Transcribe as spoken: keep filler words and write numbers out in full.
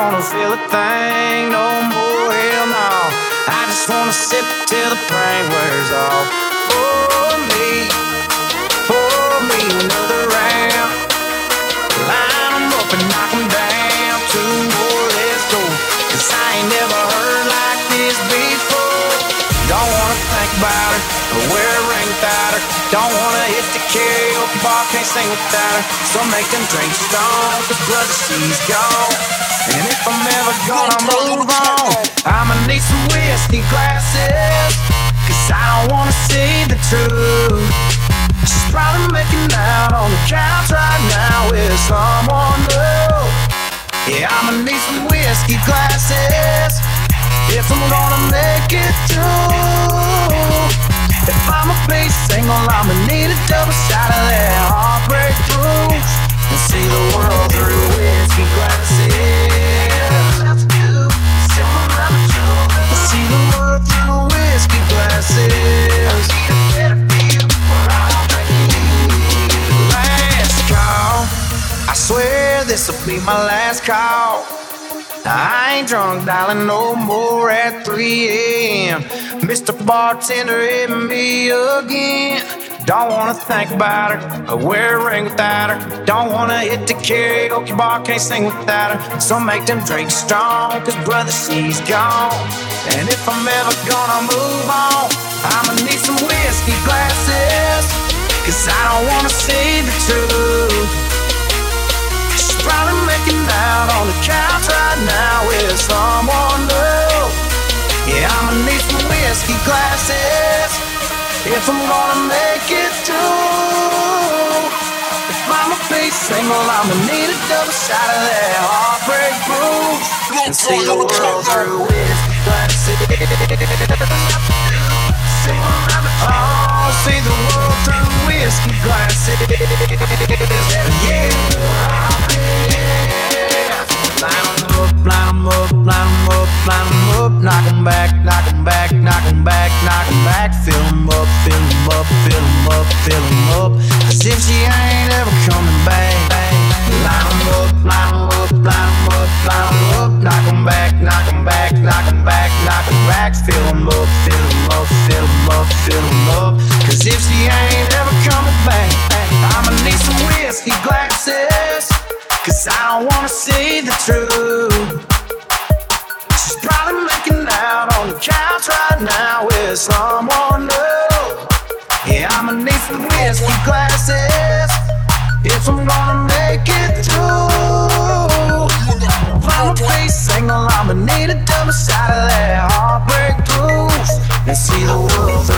wanna feel a thing no more, hell no. I just wanna sip till the pain wears off. Pour me, pour me another round. Line 'em up and knock 'em down. Two more, let's go. 'Cause I ain't never heard like this before. Don't wanna think about her, or wear a ring without her. Don't wanna hit the karaoke bar, can't sing without her. So make them drinks strong, 'cause brother, she's gone. And if I'm ever gonna move on, I'ma need some whiskey glasses. 'Cause I don't wanna see the truth. She's probably making out on the couch right now with someone new. Yeah, I'ma need some whiskey glasses if I'm gonna make it through. If I'ma be single, I'ma need a double shot of that heartbreak blues and see the world through whiskey glasses. See the world through whiskey glasses. Last call, I swear this'll be my last call. I ain't drunk, darling, no more at three a.m. Mister Bartender hitting me again. Don't wanna think about her, or wear a ring without her. Don't wanna hit the karaoke bar, can't sing without her. So make them drinks strong, 'cause brother, she's gone. And if I'm ever gonna move on, I'ma need some whiskey glasses. 'Cause I don't wanna see the truth. She's probably making out on the couch right now with someone new. Yeah, I'ma need some whiskey glasses if I'm gonna make it through. If I'ma be single, I'ma need a double shot of that heartbreak blues and see the world through whiskey glasses. Oh, see the world through whiskey glasses. Yeah. Line 'em up, line 'em up, line 'em up, line 'em up. Knock 'em back, knock 'em back, knock 'em back, knock 'em back. Fill 'em up, fill 'em up, fill 'em up, fill 'em up. As if she ain't ever coming back. Line 'em up, line 'em up, line 'em up, line 'em up. Knock 'em back, knock 'em back, knock 'em back, knock 'em back. Fill 'em up, fill 'em up, fill 'em up, fill 'em up. 'Cause if she ain't ever coming back, I'ma need some whiskey glasses. 'Cause I don't wanna see the truth. She's probably making out on the couch right now with someone new. Yeah, I'ma need some whiskey glasses if I'm gonna make it through. If I'ma be single, I'ma need a double shot of that heartbreak blues and see the world